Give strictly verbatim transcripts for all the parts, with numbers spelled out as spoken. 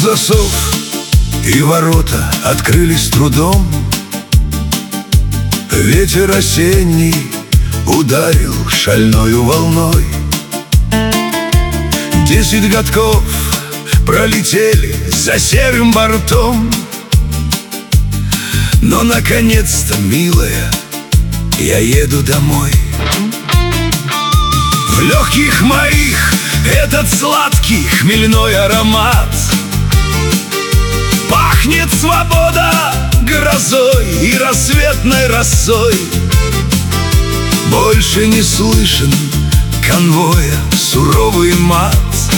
засов, и ворота открылись трудом. Ветер осенний ударил шальною волной. Десять годков пролетели за серым бортом. Но наконец-то, милая, я еду домой. В легких моих этот сладкий хмельной аромат. Пахнет свобода грозой и рассветной росой. Больше не слышен конвоя суровый мат.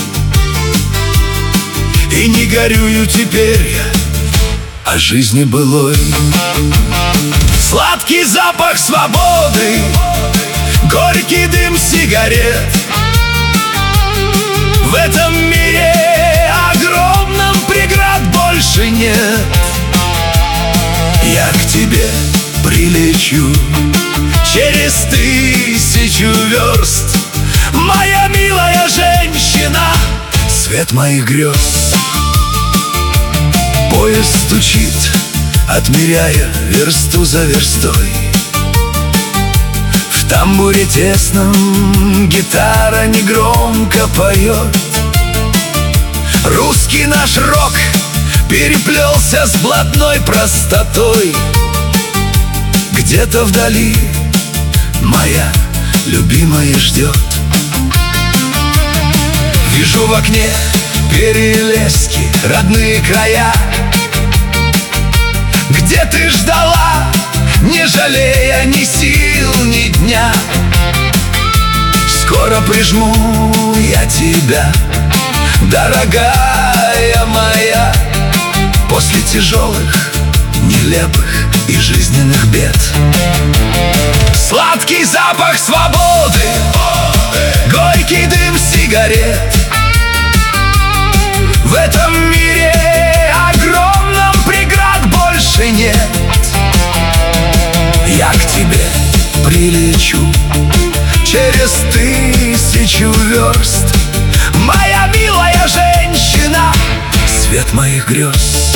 И не горюю теперь я о жизни былой. Сладкий запах свободы, горький дым сигарет. В этом мире огромном преград больше нет. Я к тебе прилечу через тысячу верст, моя милая женщина, свет моих грез. Поезд стучит, отмеряя версту за верстой. В тамбуре тесном гитара негромко поет. Русский наш рок переплелся с блатной простотой. Где-то вдали моя любимая ждет. Вижу в окне Перелески, родные края, где ты ждала, не жалея ни сил, ни дня. Скоро прижму я тебя, дорогая моя, после тяжелых, нелепых и жизненных бед. Сладкий запах свободы, горький дым сигарет. В этом мире огромном преград больше нет. Я к тебе прилечу через тысячу верст, моя милая женщина, свет моих грез.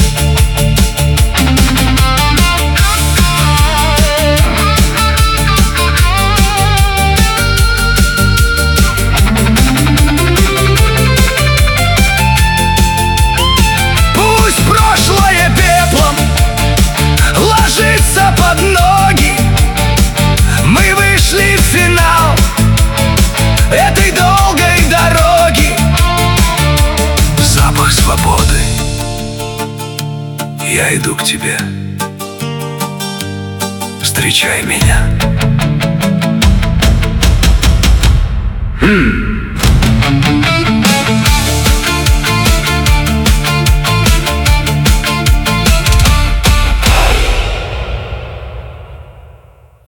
Ложится под ноги, мы вышли в финал этой долгой дороги. Запах свободы, я иду к тебе, встречай меня. Хм.